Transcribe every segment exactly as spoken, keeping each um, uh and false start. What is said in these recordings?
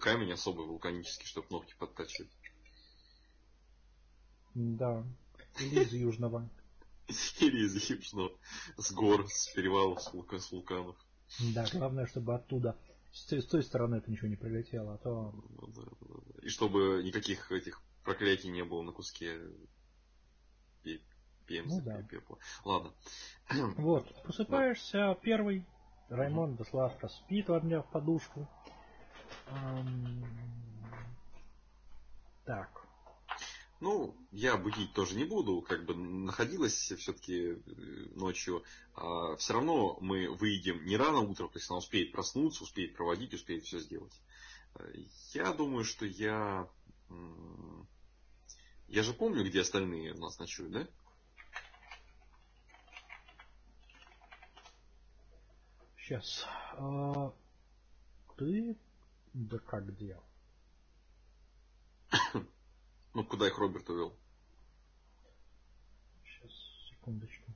камень особый вулканический, чтобы ногти подтачивать. Да. Или из Южного. Или из Южного. С гор, с перевалов, с, вулка, с вулканов. Да, главное, чтобы оттуда, с той, с той стороны это ничего не прилетело, а то... Ну, да, да, да. И чтобы никаких этих проклятий не было на куске пемзы, Ну да. пепла. Ладно. Вот, просыпаешься первый. Раймонд угу. сладко спит во мне в подушку. Эм... Так. Ну, я будить тоже не буду, как бы находилась все-таки ночью. А все равно мы выйдем не рано утром, то есть она успеет проснуться, успеет проводить, успеет все сделать. Я думаю, что я... Я же помню, где остальные у нас ночуют, да? Сейчас. А... Ты... Да как где? Ну, куда их Роберт увел? Сейчас, секундочку.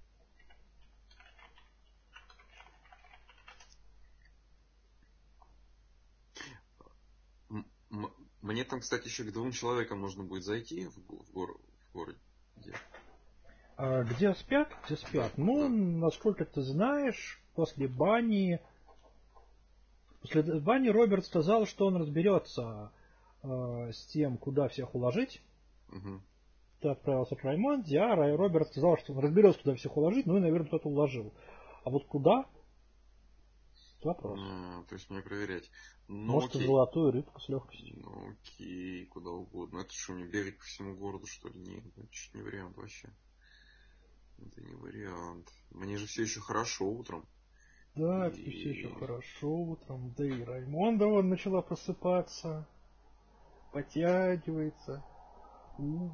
Мне там, кстати, еще к двум человекам нужно будет зайти в, в, гор, в городе. Где? А, где спят? Где спят? Да, ну, да. насколько ты знаешь, после бани... После бани Роберт сказал, что он разберется э, с тем, куда всех уложить. Угу. Ты отправился к Раймонде, а Роберт сказал, что он разберется, куда всех уложить, ну и, наверное, кто-то уложил. А вот куда? Вопрос. А, то есть мне проверять. Ну, Может, окей. и золотую рыбку с легкостью. Ну, окей, куда угодно. Это что, мне бегать по всему городу, что ли? Нет, это чуть не вариант вообще. Это не вариант. Мне же все еще хорошо утром. Да, и... это все еще хорошо утром. Да и Раймонда вон начала просыпаться. Потягивается. У.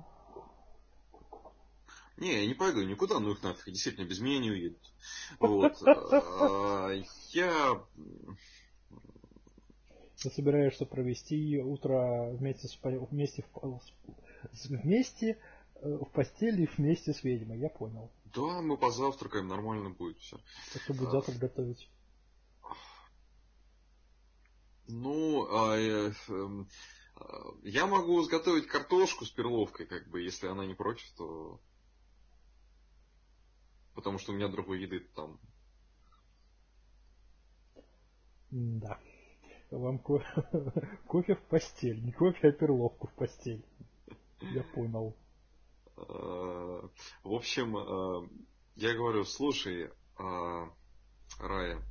Не, я не пойду никуда, ну их нафиг, действительно, без меня не уедут. Вот. Я... Ты собираешься провести утро вместе с вместе в, вместе в постели вместе с ведьмой, я понял. Да, мы позавтракаем, нормально будет все. А кто будет завтрак готовить? Ну, а, э, э, я могу изготовить картошку с перловкой, как бы, если она не против, то... Потому что у меня другой еды там. Да. Вам ко... кофе в постель. Не кофе, а перловку в постель. Я понял. В общем, я говорю, слушай, Рая,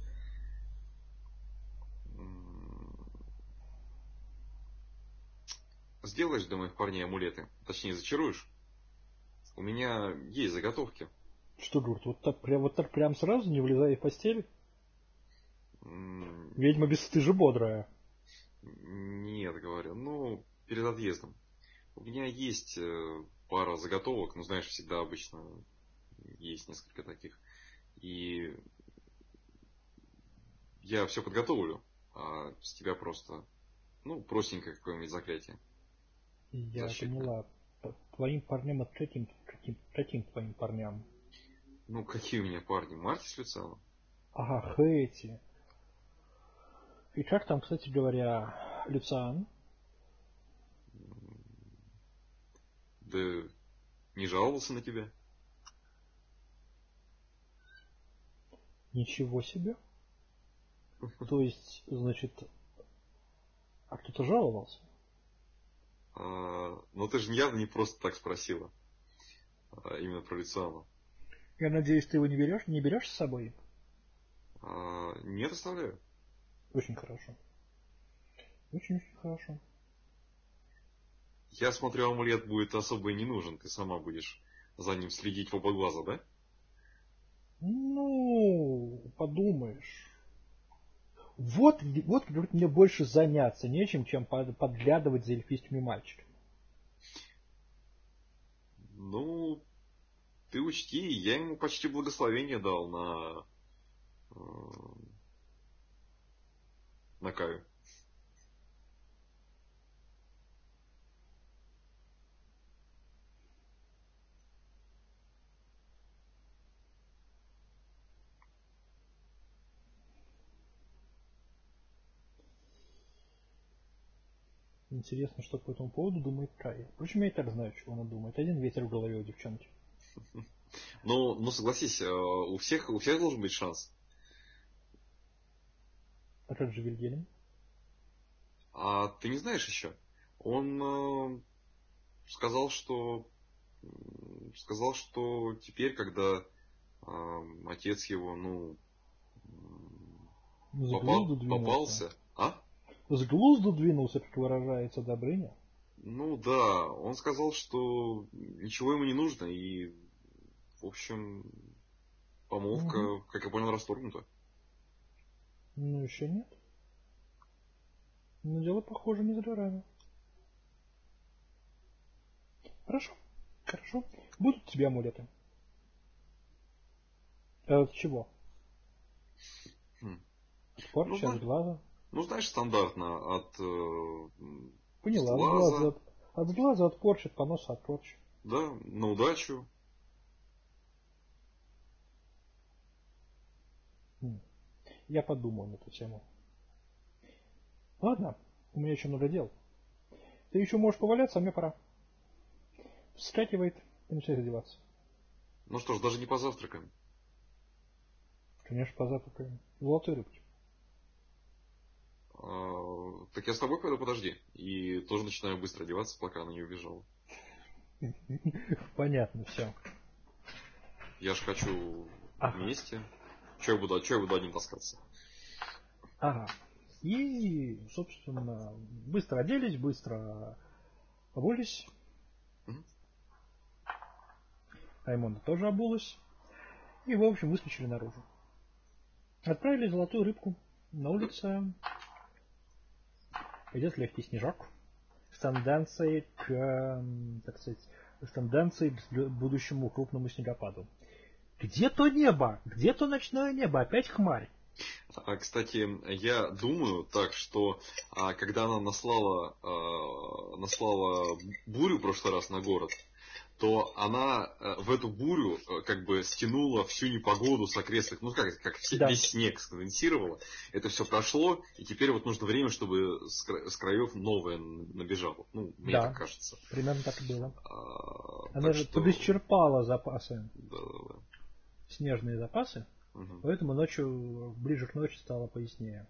сделаешь для моих парней амулеты? Точнее, зачаруешь? У меня есть заготовки. Что, Гурт, вот так прям вот так прям сразу, не влезая в постель? Ведьма бесстыжа бодрая. Нет, говорю, ну, перед отъездом. У меня есть пара заготовок, ну, знаешь, всегда обычно есть несколько таких. И я все подготовлю, а с тебя просто, ну, простенькое какое-нибудь заклятие. Я Защитное. поняла. Твоим парням от каким, каким, каким твоим парням? Ну, какие у меня парни? Марти с Люцианом? Ага, Хэти. И как там, кстати говоря, Люциан? Да не жаловался на тебя. Ничего себе. То есть, значит, а кто-то жаловался? А, но ты же явно не просто так спросила. А, именно про Люциана. Я надеюсь, ты его не берешь, не берешь с собой? А, нет, оставляю. Очень хорошо. Очень-очень хорошо. Я смотрю, амулет будет особо и не нужен. Ты сама будешь за ним следить в оба глаза, да? Ну, подумаешь. Вот, вот говорит, мне больше заняться нечем, чем подглядывать за эльфийскими мальчиками. Ну, ты учти, я ему почти благословение дал на... на Каю. Интересно, что по этому поводу думает Кая. Впрочем, я и так знаю, чего она думает. Один ветер в голове у девчонки. Ну, ну согласись, у всех, у всех должен быть шанс. А как же Вильгельм? А ты не знаешь еще? Он э, сказал, что сказал, что теперь, когда э, отец его, ну, С попал, глузду двинулся. попался, а? С глузду двинулся, как выражается Добрыня. Ну да, он сказал, что ничего ему не нужно, и, в общем, помолвка, Угу. как я понял, расторгнута. Ну, еще нет. Но дело, похоже, не за горами. Хорошо, хорошо. Будут тебе амулеты. А от чего? Хм. От порчи, Ну, от глаза? ну, знаешь, стандартно от э, Поняла, от глаза, сглаза, от, от глаза, от порчи, от поноса, от порчи. да, на удачу. М. Я подумал на эту тему. Ладно, у меня еще много дел. Ты еще можешь поваляться, а мне пора. Вскакивает и начинает одеваться. Ну что ж, даже не позавтракаем. Конечно, позавтракаем. Золотой рыбки. А, так я с тобой пойду, подожди. И тоже начинаю быстро одеваться, пока она не убежала. Понятно, все. Я ж хочу Ага. вместе. Че я буду, че я буду один таскаться? Ага. И, собственно, быстро оделись, быстро обулись. Мгм. Раймонда тоже обулась. И, в общем, выскочили наружу. Отправили золотую рыбку. На Да. улице идет легкий снежок. С тенденцией к, так сказать, с тенденцией к будущему крупному снегопаду. Где то небо? Где то ночное небо? Опять хмарь. А, кстати, я думаю так, что а, когда она наслала, а, наслала бурю в прошлый раз на город, то она а, в эту бурю а, как бы стянула всю непогоду с окрестных, ну как, как все, Да. весь снег сконденсировала. Это все прошло, и теперь вот нужно время, чтобы с, кра- с краев новое набежало. Ну, мне так Да, кажется. примерно так и было. А, Она так же что... подисчерпала запасы, Да, да, да. снежные запасы, Мгм. поэтому ночью, ближе к ночи стало пояснее.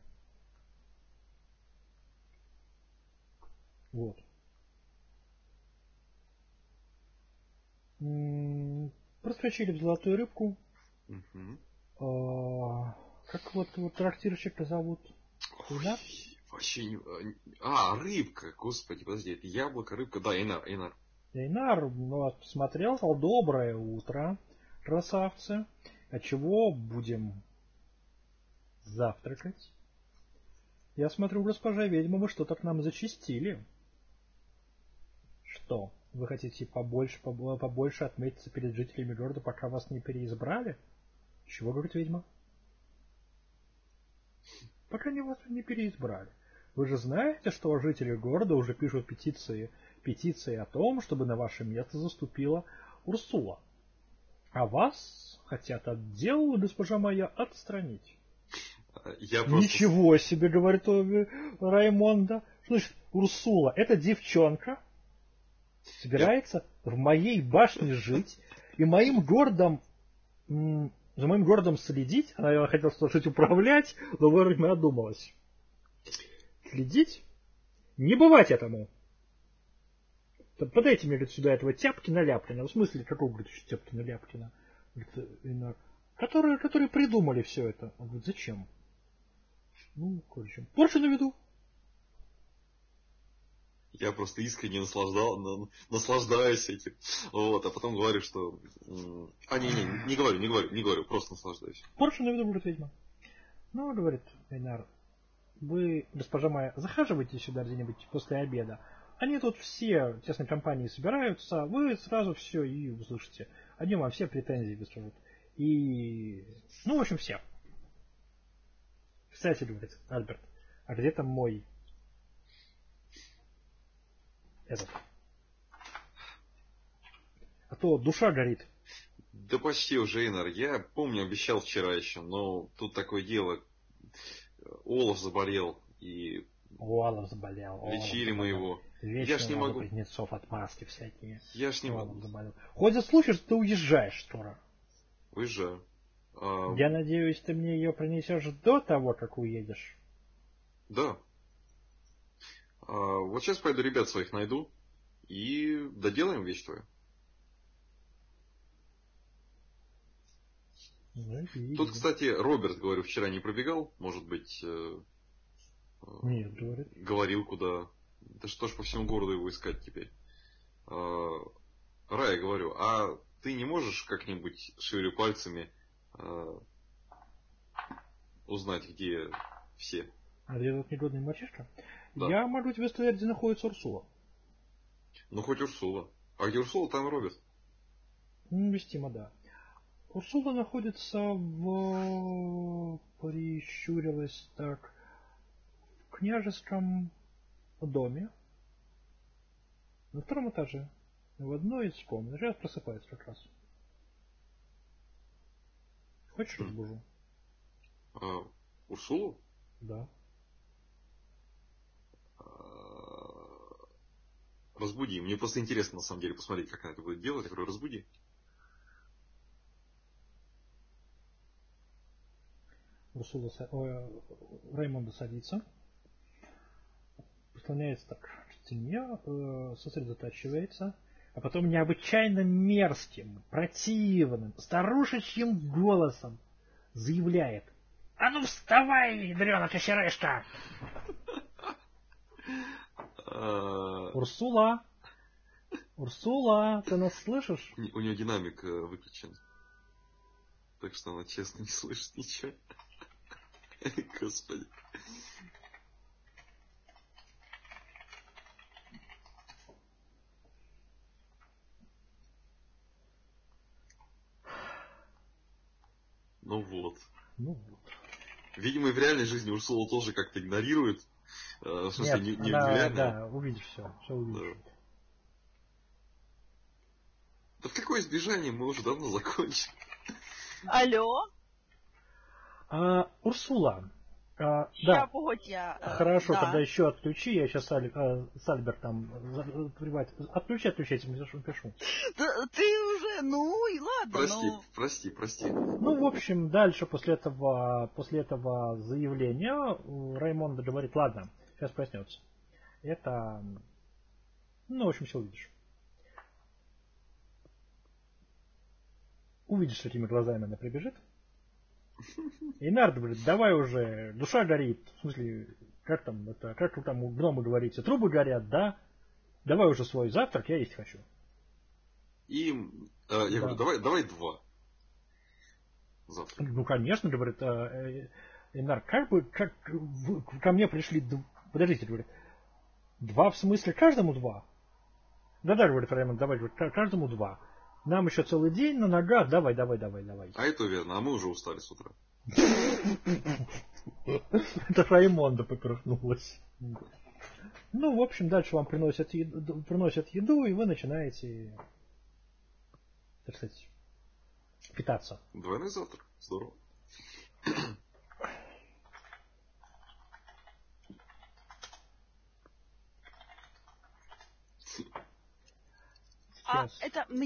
Вот. М, Проскочили в золотую рыбку. Мгм. А, Как вот, вот трактирщика зовут? Эйнар? Ой, вообще не... А, рыбка, господи, подожди, это яблоко, рыбка, да, Эйнар, Эйнар. Эйнар, ну, смотрел, сказал, доброе утро, красавцы. А чего будем завтракать? Я смотрю, госпожа ведьма, вы что-то к нам зачистили. Что? Вы хотите побольше, побольше отметиться перед жителями города, пока вас не переизбрали? Чего, говорит ведьма? Пока не вас не переизбрали. Вы же знаете, что жители города уже пишут петиции, петиции о том, чтобы на ваше место заступила Урсула. А вас хотят от дела, госпожа моя, отстранить. Я просто... Ничего себе, говорит Раймонда. Что значит Урсула? Это девчонка Я... собирается в моей башне жить и моим городом, м, за моим городом следить. Она хотела сказать управлять, но вовремя одумалась. Следить? Не бывать этому. Подайте мне, говорит, сюда этого Тяпкина-Ляпкина. В смысле, какого, говорит, еще Тяпкина-Ляпкина? Которые, которые придумали все это. Он говорит, зачем? Ну, короче, порчу на виду. Я просто искренне наслаждал, на, наслаждаюсь этим. Вот, а потом говорю, что... А, не, не, не говорю, не говорю, не говорю, просто наслаждаюсь. Порчу на виду, говорит ведьма. Ну, говорит Эйнар, вы, госпожа моя, захаживайте сюда где-нибудь после обеда. Они тут все в тесной компании собираются, вы сразу все и услышите. Они вам все претензии выскажут. И... Ну, в общем, все. Кстати, говорит Альберт, а где там мой... этот... А то душа горит. Да почти уже, Эйнар. Я помню, обещал вчера еще, но тут такое дело. Олаф заболел, и Голос заболел. Лечили мы его. Вечно Я ж не могу. Кузнецов отмазки всякие. Я ж не Голос могу. заболел. Ходят слухи, что ты уезжаешь скоро. Уезжаю. А... Я надеюсь, ты мне ее принесешь до того, как уедешь. Да. А, вот сейчас пойду ребят своих найду и доделаем вещь твою. Ну, и Тут, кстати, Роберт, говорю, вчера не пробегал, может быть, э, Нет, говорит. говорил, куда. Да что ж по всему городу его искать теперь. Э, Рая, говорю, а ты не можешь как-нибудь, шевелю пальцами, э, узнать, где все? А где тот негодный мальчишка? Да. Я могу тебе сказать, где находится Урсула. Ну, хоть Урсула. А где Урсула, там и Роберт. Вестимо, да. Урсула находится в... Прищурилась так... В княжеском доме. На втором этаже. В одной из комнат. Сейчас просыпается как раз. Хочешь, Хм. разбужу? А, Урсулу? Да. Разбуди. Мне просто интересно, на самом деле, посмотреть, как она это будет делать. Я говорю, разбуди. Урсула... Ой, Раймонда садится. Прислоняется так к стене, сосредотачивается. А потом необычайно мерзким, противным, старушечьим голосом заявляет: «А ну вставай, ядрёна кочерышка!» Урсула! Урсула, ты нас слышишь? У нее динамик выключен. Так что она, честно, не слышит ничего. Господи. Ну вот. Ну вот. Видимо, и в реальной жизни Урсула тоже как-то игнорирует. В смысле, Нет, не, не она, реально. да, увидишь все. Все увидишь. Да. Да в какое избежание мы уже давно закончили. Алло? А, Урсула. А, Ща, да. погодь, я... э, Хорошо, да. тогда еще отключи. Я сейчас Аль, э, с Альбертом открывать. Отключи, отключи, я тебе напишу. Да, ты уже, ну и ладно, Прости, ну... прости, прости. Ну, в общем, дальше после этого, после этого заявления Раймонд говорит: ладно, сейчас проснется. Это, ну, в общем, все увидишь. Увидишь, какими глазами она прибежит. И Нард говорит: давай уже, душа горит. В смысле, как там, это, как вы там у гнома говорите, трубы горят, да? Давай уже свой завтрак, я есть хочу. И э, я Да. говорю, давай, давай два. Завтра. Ну, конечно, говорит э, Энар, как бы, как вы ко мне пришли, подождите, говорит, два в смысле каждому два? Да-да, говорит Раймонд, давай, говорит, каждому два. Нам еще целый день на ногах, давай, давай, давай, давай. А это верно, а мы уже устали с утра. Это Раймонда поперхнулась. Ну, в общем, дальше вам приносят еду, приносят еду, и вы начинаете, так сказать, питаться. Двойной завтрак. Здорово. А Сейчас. это